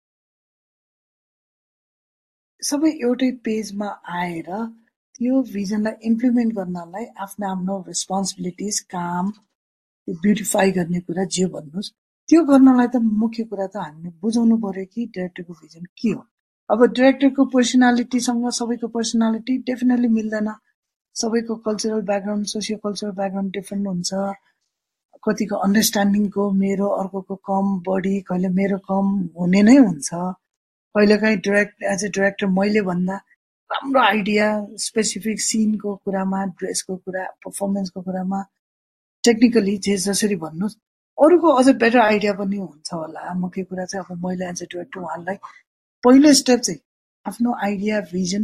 सबै एउटै पेजमा आएर त्यो भिजनलाई इम्प्लिमेन्ट गर्नलाई आफ्नो रेस्पोन्सिबिलिटिज, काम, ब्युटिफाई गर्ने कुरा जे भन्नुहोस् त्यो गर्नलाई त मुख्य कुरा त हामीले बुझाउनु पर्यो कि डाइरेक्टरको भिजन के हो। अब डाइरेक्टरको पर्सनालिटीसँग सबैको पर्सनालिटी डेफिनेटली मिल्दैन, सबैको cultural background, socio cultural background different हुन्छ, कतिको अन्डरस्ट्यान्डिङको मेरो अर्कोको कम बढी, कहिले मेरो कम हुने नै हुन्छ। कहिलेकाहीँ एज ए डाइरेक्टर मैले भन्दा राम्रो आइडिया स्पेसिफिक सिनको कुरामा, ड्रेसको कुरा, पर्फर्मेन्सको कुरामा, टेक्निकली जसरी भन्नुहोस् अरूको अझ बेटर आइडिया पनि हुन्छ होला। मुख्य कुरा चाहिँ अब मैले एज ए डाइरेक्टर उहाँलाई पहिलो स्टेप चाहिँ आफ्नो आइडिया, भिजन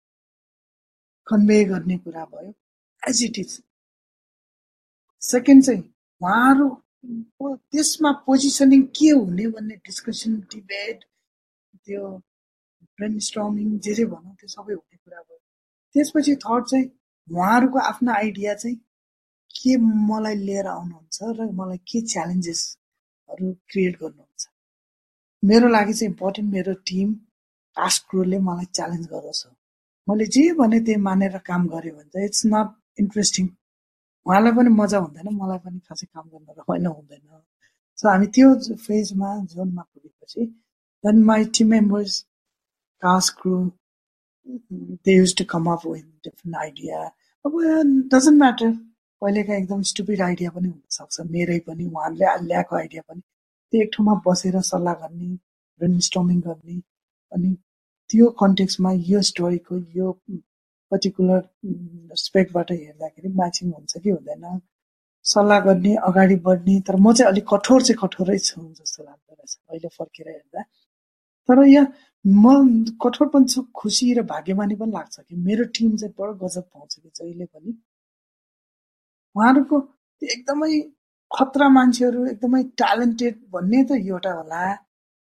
कन्वे गर्ने कुरा भयो एज इट इज। सेकेन्ड चाहिँ उहाँहरू त्यसमा पोजिसनिङ के हुने भन्ने डिस्कसन, डिबेट, त्यो ब्रेनस्टर्मिङ जे भनौँ त्यो सबै हुने कुरा भयो। त्यसपछि थर्ड चाहिँ उहाँहरूको आफ्नो आइडिया चाहिँ के मलाई लिएर आउनुहुन्छ र मलाई के च्यालेन्जेसहरू क्रिएट गर्नुहुन्छ। मेरो लागि चाहिँ इम्पोर्टेन्ट मेरो टिम, कास्ट क्रूले मलाई च्यालेन्ज गर्दछ। मैले जे भने त्यही मानेर काम गरेँ भने चाहिँ इट्स नट इन्ट्रेस्टिङ, उहाँलाई पनि मजा हुँदैन, मलाई पनि खासै काम गर्न रमाइलो हुँदैन। सो हामी त्यो फेजमा जोनमा पुगेपछि then my team members, cast crew, they use to come up with different idea. अब डजन्ट म्याटर, कहिलेकाहीँ एकदम स्टुपिड आइडिया पनि हुनसक्छ, मेरै पनि उहाँले ल्याएको आइडिया पनि। त्यो एक ठाउँमा बसेर सल्लाह गर्ने, ब्रेनस्टर्मिङ गर्ने, अनि त्यो कन्टेक्स्टमा यो स्टोरीको यो पर्टिकुलर एस्पेक्टबाट हेर्दाखेरि म्याचिङ हुन्छ कि हुँदैन, सल्लाह गर्ने, अगाडि बढ्ने। तर म चाहिँ अलिक कठोरै छु जस्तो लाग्दो रहेछ अहिले फर्केर हेर्दा। तर यहाँ म कठोर पनि छु, खुसी र भाग्यमानी पनि लाग्छ कि मेरो टिम चाहिँ बडो गजब पाउँछ कि जहिले पनि उहाँहरूको एकदमै खतरा मान्छेहरू, एकदमै ट्यालेन्टेड भन्ने त एउटा होला,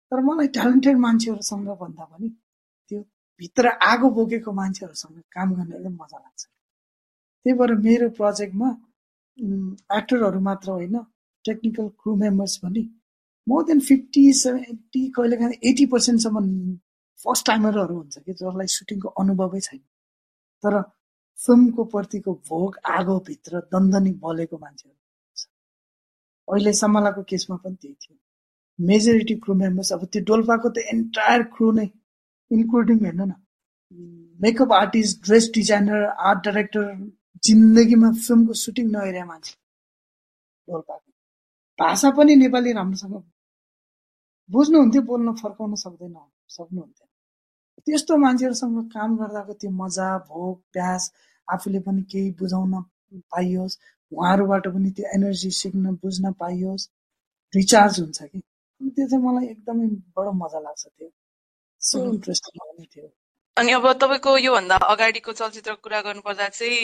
तर मलाई ट्यालेन्टेड मान्छेहरूसँग भन्दा पनि त्यो भित्र आगो बोकेको मान्छेहरूसँग काम गर्न एकदम मजा लाग्छ। त्यही भएर मेरो प्रोजेक्टमा एक्टरहरू मात्र होइन, टेक्निकल क्रू मेम्बर्स पनि मोर देन 50-70 कहिलेकाहीँ 80% फर्स्ट टाइमरहरू हुन्छ कि जसलाई सुटिङको अनुभवै छैन, तर फिल्मको प्रतिको भोग आगोभित्र दन्दनी बलेको मान्छेहरू हुन्छ। अहिले समलाको केसमा पनि त्यही थियो। मेजोरिटी क्रू मेम्बर्स, अब त्यो डोल्पाको त एन्टायर क्रू नै इन्क्लुडिङ हेर्नु न, makeup artist, dress designer, art director, जिन्दगीमा फिल्मको सुटिङ नहेरे मान्छे डोल्पाको। भाषा पनि नेपाली राम्रोसँग बुझ्नुहुन्थ्यो, बोल्न फर्काउन सक्नुहुन्थ्यो। त्यस्तो मान्छेहरूसँग काम गर्दाको त्यो मजा, भोग, प्यास, आफूले पनि केही बुझाउन पाइयोस्, उहाँहरूबाट पनि त्यो एनर्जी सिक्न बुझ्न पाइयोस्, रिचार्ज हुन्छ कि। त्यो चाहिँ मलाई एकदमै बडो मजा लाग्छ। त्यो सो इन्ट्रेस्टिङ हुने थियो। अनि अब तपाईँको योभन्दा अगाडिको चलचित्रको कुरा गर्नुपर्दा चाहिँ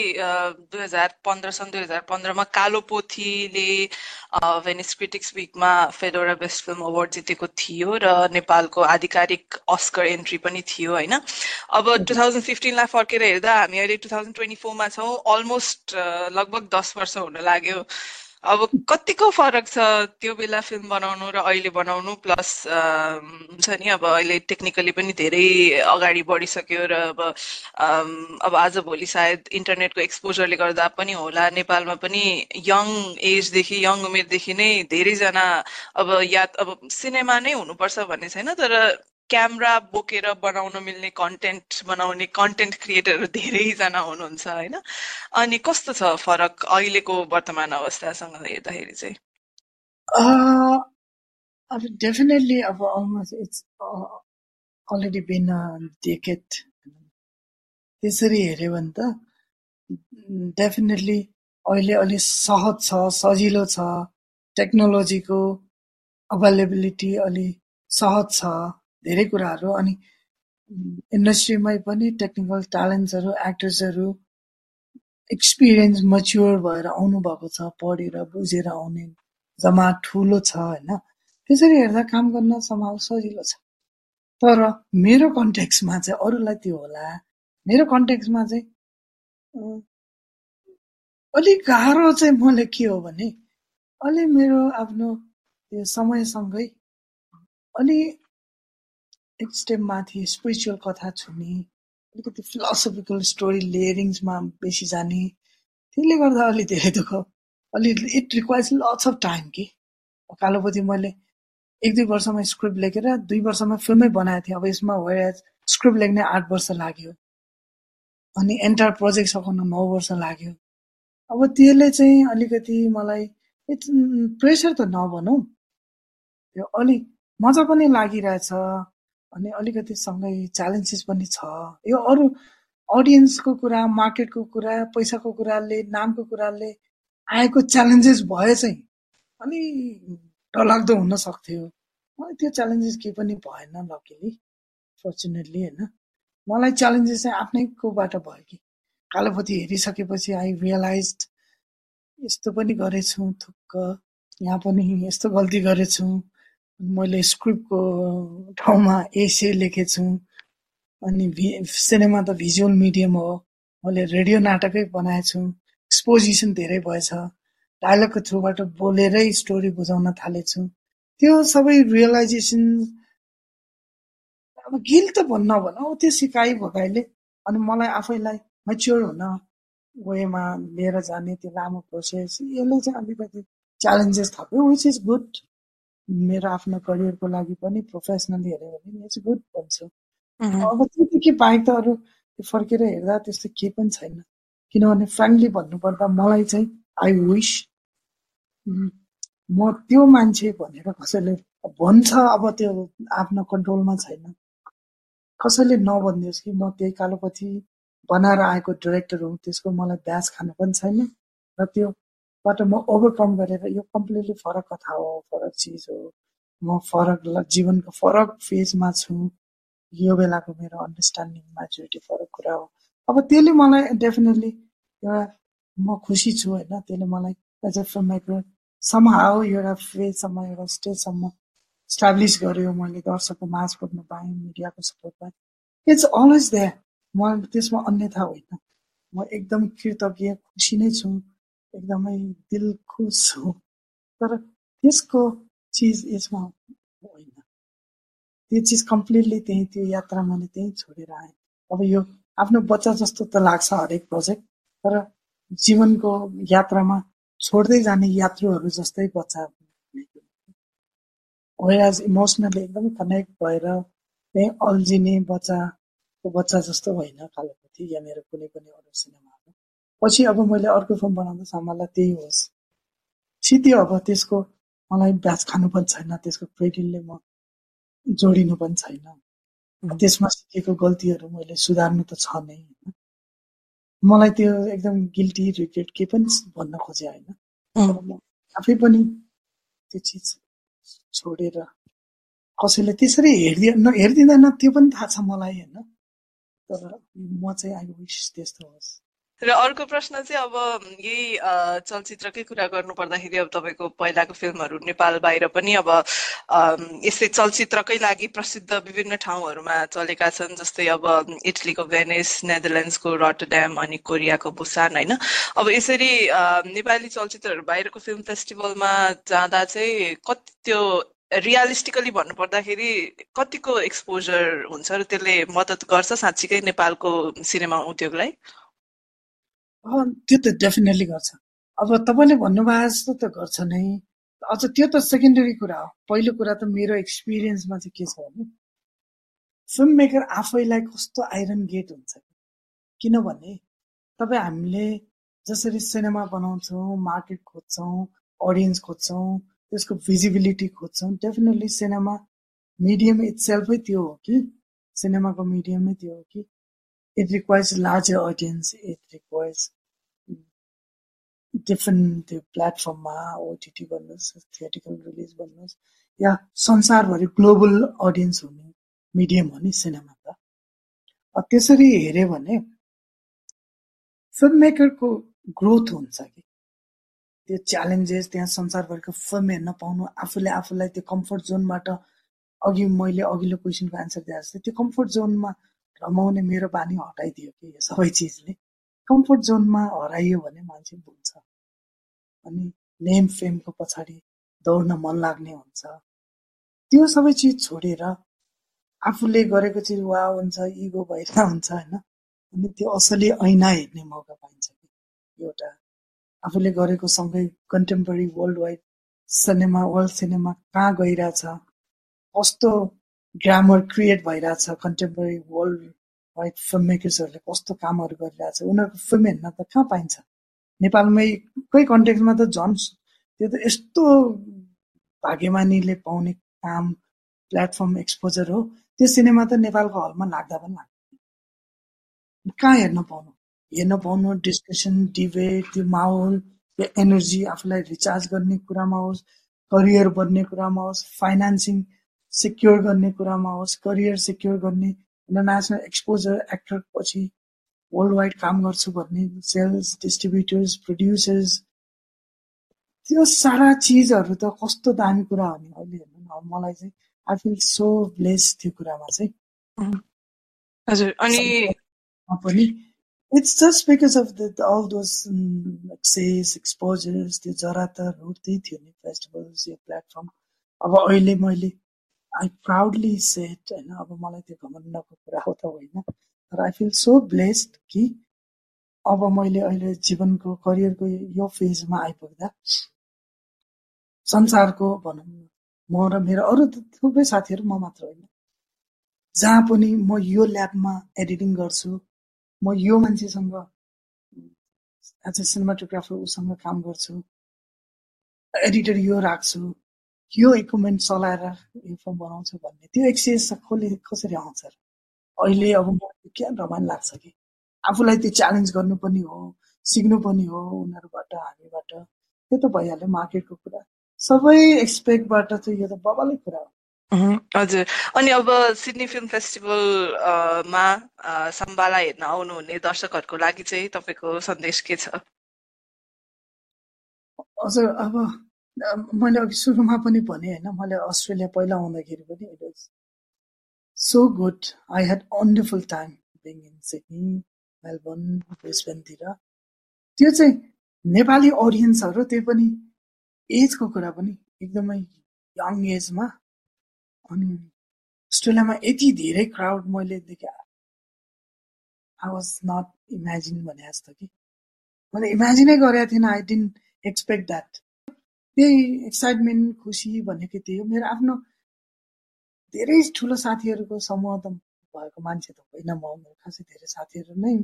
2015 कालो पोथीले भेनिस क्रिटिक्स विकमा फेडोरा बेस्ट फिल्म अवार्ड जितेको थियो र नेपालको आधिकारिक अस्कर एन्ट्री पनि थियो होइन। अब 2015लाई फर्केर हेर्दा हामी अहिले 2024मा छौँ, अलमोस्ट लगभग 10 वर्ष हुन लाग्यो। अब कतिको फरक छ त्यो बेला फिल्म बनाउनु र अहिले बनाउनु, प्लस हुन्छ नि अब अहिले टेक्निकली पनि धेरै अगाडि बढिसक्यो र अब आजभोलि सायद इन्टरनेटको एक्सपोजरले गर्दा पनि होला, नेपालमा पनि यङ एजदेखि, यङ उमेरदेखि नै धेरैजना अब सिनेमा नै हुनुपर्छ भन्ने छैन, तर क्यामेरा बोकेर बनाउन मिल्ने कन्टेन्ट बनाउने कन्टेन्ट क्रिएटरहरू धेरैजना हुनुहुन्छ होइन। अनि कस्तो छ फरक अहिलेको वर्तमान अवस्थासँग हेर्दाखेरि चाहिँ? डेफिनेटली अब almost it's already been a decade. त्यसरी हेऱ्यो भने त डेफिनेटली अहिले अलि सहज छ, सजिलो छ, टेक्नोलोजीको अभाइलेबिलिटी अलि सहज छ, धेरै कुराहरू। अनि इन्डस्ट्रीमै पनि टेक्निकल ट्यालेन्ट्सहरू, एक्टर्सहरू एक्सपिरियन्स मच्योर भएर आउनु भएको छ, पढेर बुझेर आउने जम्मा ठुलो छ होइन। त्यसरी हेर्दा काम गर्न समाउ सजिलो छ। तर मेरो कन्टेक्स्टमा चाहिँ, अरूलाई त्यो होला, मेरो कन्टेक्स्टमा चाहिँ अलिक गाह्रो चाहिँ मलाई के हो भने, अलि मेरो आफ्नो त्यो समयसँगै अलि एक स्टेप माथि स्पिरिचुअल कथा छुने, अलिकति फिलोसफिकल स्टोरी लेयरिङ्समा बेसी जाने, त्यसले गर्दा अलि धेरै दुःख, अलि it requires lots of time कि। कालोपोथी मैले 1-2 वर्षमा स्क्रिप्ट लेखेर 2 वर्षमा फिल्मै बनाएको थिएँ। अब यसमा स्क्रिप्ट लेख्ने 8 वर्ष लाग्यो, अनि एन्टायर प्रोजेक्ट सघाउन 9 वर्ष लाग्यो। अब त्यसले चाहिँ अलिकति मलाई प्रेसर त नभनौँ, त्यो अलि मजा पनि लागिरहेछ, अनि अलिकति सँगै च्यालेन्जेस पनि छ। यो अरू अडियन्सको कुरा, मार्केटको कुरा, पैसाको कुराले, नामको कुराले आएको च्यालेन्जेस भए चाहिँ अलि डरलाग्दो हुन सक्थ्यो। मलाई त्यो च्यालेन्जेस केही पनि भएन लकिली, फर्चुनेटली होइन। मलाई च्यालेन्जेस चाहिँ आफ्नैकोबाट भयो कि कालोपोथी हेरिसकेपछि आई रियलाइज्ड यस्तो पनि गरेछु थुक्क, यहाँ पनि यस्तो गल्ती गरेछु, मैले स्क्रिप्टको ठाउँमा एसे लेखेछु, अनि सिनेमा त भिजुअल मिडियम हो, मैले रेडियो नाटकै बनाएछु, एक्सपोजिसन धेरै भएछ, डायलगको थ्रुबाट बोलेरै स्टोरी बुझाउन थालेछु। त्यो सबै रियलाइजेसन, अब गिल त नभनौँ, त्यो सिकाइ भोकाइले अनि मलाई आफैलाई मेच्योर हुन वेमा लिएर जाने त्यो लामो प्रोसेस, यसले चाहिँ अलिकति च्यालेन्जेस थप्यो, विच इज गुड। मेरो आफ्नो करियरको लागि पनि, प्रोफेसनली हेऱ्यो भने इट्स गुड भन्छु। अब त्यतिकै बाहेक त अरू फर्केर हेर्दा त्यस्तो केही पनि छैन। किनभने फ्रेङ्कली भन्नुपर्दा मलाई चाहिँ आई विश म त्यो मान्छे भनेर कसैले भन्छ, अब त्यो आफ्नो कन्ट्रोलमा छैन, कसैले नभनिदियोस् कि म त्यही कालोपोथी बनाएर आएको डिरेक्टर हुँ, त्यसको मलाई ब्याज खानु पनि छैन, र त्योबाट म ओभरकम गरेर यो कम्प्लिटली फरक कथा हो, फरक चिज हो, म फरक जीवनको फरक फेजमा छु, यो बेलाको मेरो अन्डरस्ट्यान्डिङ, म्याच्युरिटी फरक कुरा हो। अब त्यसले मलाई डेफिनेटली एउटा म खुसी छु होइन, त्यसले मलाई as a film maker somehow एउटा फेजसम्म, एउटा स्टेजसम्म इस्टाब्लिस गर्यो, मैले दर्शकको माझ पुग्न पाएँ, मिडियाको सपोर्ट पाएँ। इट्स अलवेज देयर, म त्यसमा अन्यथा होइन। म एकदम कृतज्ञ, खुसी नै छु, एकदमै दिल खुस छु, तर त्यसको चिज यसमा होइन। त्यो चिज कम्प्लिटली त्यही, त्यो यात्रा मैले त्यही छोडेर आएँ। अब यो आफ्नो बच्चा जस्तो त लाग्छ हरेक प्रोजेक्ट, तर जीवनको यात्रामा छोड्दै जाने यात्रुहरू जस्तै बच्चा वेयरएज इमोसनली एकदमै कनेक्ट भएर त्यही अल्झिने बच्चा जस्तो होइन खालको थिएँ या मेरो कुनै पनि अरू सिनेमाहरू। पछि अब मैले अर्को फिल्म बनाउँदा समाजलाई त्यही होस् सिद्धियो। अब त्यसको मलाई ब्याज खानु पनि छैन, त्यसको क्रेडिटले म जोडिनु पनि छैन। त्यसमा सिकेको गल्तीहरू मैले सुधार्नु त छ नै होइन। मलाई त्यो एकदम गिल्टी रिग्रेट के पनि भन्न खोजे होइन, तर म आफै पनि त्यो चिज छोडेर कसैले त्यसरी हेरिदिँदैन त्यो पनि थाहा छ मलाई होइन, तर म चाहिँ आई विश त्यस्तो होस्। र अर्को प्रश्न चाहिँ अब यही चलचित्रकै कुरा गर्नु पर्दाखेरि अब तपाईँको पहिलाको फिल्महरू नेपाल बाहिर पनि अब यस्तै चलचित्रकै लागि प्रसिद्ध विभिन्न ठाउँहरूमा चलेका छन्, जस्तै अब इटलीको भेनिस, नेदरल्यान्ड्सको रटरड्याम, अनि कोरियाको बुसान होइन। अब यसरी नेपाली चलचित्रहरू बाहिरको फिल्म फेस्टिभलमा जाँदा चाहिँ कति त्यो रियलिस्टिकली भन्नु पर्दाखेरि कतिको एक्सपोजर हुन्छ र त्यसले मद्दत गर्छ साँच्चीकै नेपालको सिनेमा उद्योगलाई? त्यो त डेफिनेटली गर्छ। अब तपाईँले भन्नुभएको जस्तो त गर्छ नै, अझ त्यो त सेकेन्डरी कुरा हो। पहिलो कुरा त मेरो एक्सपिरियन्समा चाहिँ के छ भने फिल्म मेकर आफैलाई कस्तो आइरन गेट हुन्छ, किनभने तपाईँ हामीले जसरी सिनेमा बनाउँछौँ, मार्केट खोज्छौँ, अडियन्स खोज्छौँ, त्यसको भिजिबिलिटी खोज्छौँ, डेफिनेटली सिनेमा मिडियम इट्सेल्फै त्यो हो कि सिनेमाको मिडियमै त्यो हो कि it requires larger audience, it requires different प्लेटफर्ममा OTT भन्नुहोस्, थिएटिकल रिलिज भन्नुहोस्, या संसारभरि ग्लोबल अडियन्स हुने मिडियम हो नि सिनेमा त। त्यसरी हेऱ्यो भने फिल्म मेकरको ग्रोथ हुन्छ कि त्यो च्यालेन्जेस, त्यहाँ संसारभरिको फिल्म हेर्न पाउनु, आफूलाई त्यो कम्फर्ट जोनबाट, अघि मैले अघिल्लो क्वेसनको एन्सर दिए जस्तै त्यो कम्फर्ट जोनमा रमाउने मेरो बानी हटाइदियो कि यो सबै चिजले। कम्फर्ट जोनमा हराइयो भने मान्छे भुल्छ, अनि नेम फेमको पछाडि दौड्न मन लाग्ने हुन्छ। त्यो सबै चिज छोडेर आफूले गरेको चिज वा हुन्छ, इगो भएर हुन्छ होइन, अनि त्यो असली ऐना हेर्ने मौका पाइन्छ कि एउटा आफूले गरेको सँगै contemporary world wide cinema, world cinema कहाँ गइरहेछ, कस्तो ग्रामर क्रिएट भइरहेछ, कन्टेम्पोरेरी वर्ल्ड वाइड फिल्म मेकर्सहरूले कस्तो कामहरू गरिरहेछ, उनीहरूको फिल्म हेर्न त कहाँ पाइन्छ। नेपालमै कन्टेक्समा त झन् त्यो त यस्तो भाग्यमानीले पाउने काम, प्लेटफर्म, एक्सपोजर हो। त्यो सिनेमा त नेपालको हलमा लाग्दा पनि लाग्दैन, कहाँ हेर्न पाउनु, डिस्कसन, डिबेट, त्यो माहौल, त्यो एनर्जी आफूलाई रिचार्ज गर्ने कुरामा होस्, करियर बन्ने कुरामा होस्, फाइनेन्सिङ सिक्योर गर्ने कुरामा होस्, करियर सिक्योर गर्ने, इन्टरनेसनल एक्सपोजर, एक्टर पछि वर्ल्ड वाइड काम गर्छु भन्ने, सेल्स, डिस्ट्रिब्युटर्स, प्रोड्युसर्स, त्यो सारा चिजहरू त कस्तो दामी कुरा हो नि। अहिले हेर्नु न, मलाई चाहिँ आई फिल सो ब्लेस्ड त्यो कुरामा चाहिँ। हजुर, अनि पनि it's just because of all those access, exposures, त्यो जरातरहरू त्यही थियो नि, फेस्टिभल्स, यो प्लेटफर्म। अब अहिले मैले आई प्राउडली सेड होइन, अब मलाई त्यो घमण्डको कुरा हो त होइन, तर आई फिल सो ब्लेस्ड कि अब मैले अहिले जीवनको करियरको यो फेजमा आइपुग्दा संसारको भनौँ म र मेरो अरू थुप्रै साथीहरू, म मात्र होइन, जहाँ पनि म यो ल्याबमा एडिटिङ गर्छु, म यो मान्छेसँग एज अ सिनेमाटोग्राफर उसँग काम गर्छु, एडिटर यो राख्छु, यो इक्विपमेन्ट चलाएर यो फिल्म बनाउँछु भन्ने त्यो एक्सेस कसरी आउँछ र? अहिले अब मलाई क्या रमाइलो लाग्छ कि आफूलाई त्यो च्यालेन्ज गर्नु पनि हो, सिक्नु पनि हो उनीहरूबाट, हामीबाट। त्यो त भइहाल्यो, मार्केटको कुरा, सबै एक्सपेक्टबाट चाहिँ यो त बबालै कुरा हो। हजुर, अनि अब सिडनी फिल्म फेस्टिभलमा सम्बाला हेर्न आउनुहुने दर्शकहरूको लागि चाहिँ तपाईँको सन्देश के छ? हजुर, अब मैले अघि सुरुमा पनि भने होइन, मैले अस्ट्रेलिया पहिला आउँदाखेरि पनि it was so good. I had wonderful time being in Sydney, Melbourne, ब्रिस्बेनतिर. त्यो चाहिँ नेपाली अडियन्सहरू, त्यो पनि एजको कुरा पनि एकदमै यङ एजमा. अनि अस्ट्रेलियामा यति धेरै क्राउड मैले देखेँ. आई वाज नट इमेजिन भने जस्तो कि मैले इमेजिनै गरेको थिइनँ. I didn't expect that. त्यही एक्साइटमेन्ट, खुसी भनेको त्यही हो. मेरो आफ्नो धेरै ठुलो साथीहरूको समूह त भएको मान्छे त होइन म. मेरो खासै धेरै साथीहरू नै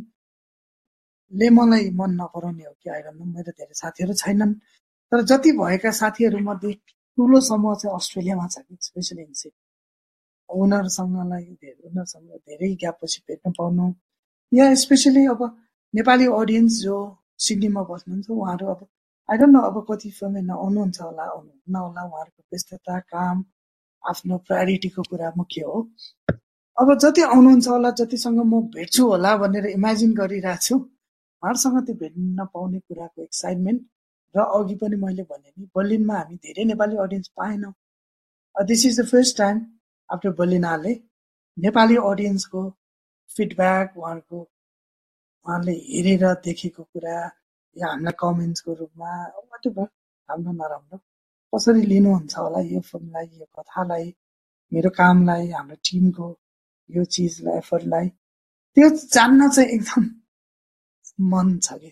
ले मलाई मन नपराउने हो कि आइरहनु. मेरो धेरै साथीहरू छैनन्, तर जति भएका साथीहरूमध्ये ठुलो समूह चाहिँ अस्ट्रेलियामा छ कि, स्पेसली इन सिडनी. उनीहरूसँग धेरै ग्यापपछि भेट्न पाउनु, या स्पेसली अब नेपाली अडियन्स जो सिडनीमा बस्नुहुन्छ उहाँहरू अब आई डोन्ट नो अब कति समय नआउनुहुन्छ होला, आउनुहुन्न होला. उहाँहरूको व्यस्तता, काम, आफ्नो प्रायोरिटीको कुरा मुख्य हो. अब जति आउनुहुन्छ होला, जतिसँग म भेट्छु होला भनेर इमेजिन गरिरहेको छु, उहाँहरूसँग त्यो भेट्न पाउने कुराको एक्साइटमेन्ट. र अघि पनि मैले भने नि, बर्लिनमा हामी धेरै नेपाली अडियन्स पाएनौँ. This is the first time after बर्लिनाले नेपाली अडियन्सको फिडब्याक, उहाँहरूले हेरेर देखेको कुरा या हामीलाई कमेन्ट्सको रूपमा वाटेभर, राम्रो नराम्रो कसरी लिनुहुन्छ होला यो फिल्मलाई, यो कथालाई, मेरो कामलाई, हाम्रो टिमको यो चिजलाई, एफर्टलाई, त्यो जान्न चाहिँ एकदम मन छ कि.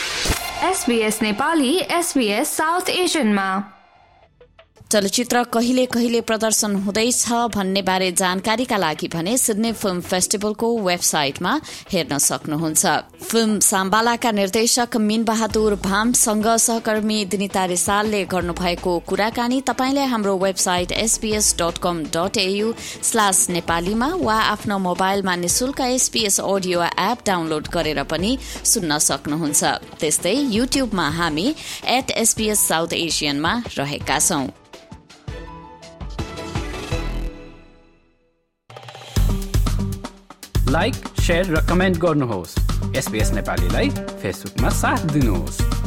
SBS नेपाली, SBS साउथ एसियनमा चलचित्र कहिले कहिले प्रदर्शन हुँदैछ भन्ने बारे जानकारीका लागि भने सिडनी फिल्म फेस्टिभलको वेबसाइटमा हेर्न सक्नुहुन्छ. फिल्म साम्बालाका निर्देशक मीन बहादुर भामसँग सहकर्मी दिनिता रिसालले गर्नुभएको कुराकानी तपाईले हाम्रो वेबसाइट sbs.com.au/नेपालीमा वा आफ्नो मोबाइलमा निशुल्क SBS अडियो एप डाउनलोड गरेर पनि सुन्न सक्नुहुन्छ. त्यस्तै युट्युबमा हामी @SBS साउथ एसियनमा रहेका छौं. लाइक, शेयर र कमेन्ट गर्नुहोस्. SBS नेपालीलाई फेसबुकमा साथ दिनुहोस्.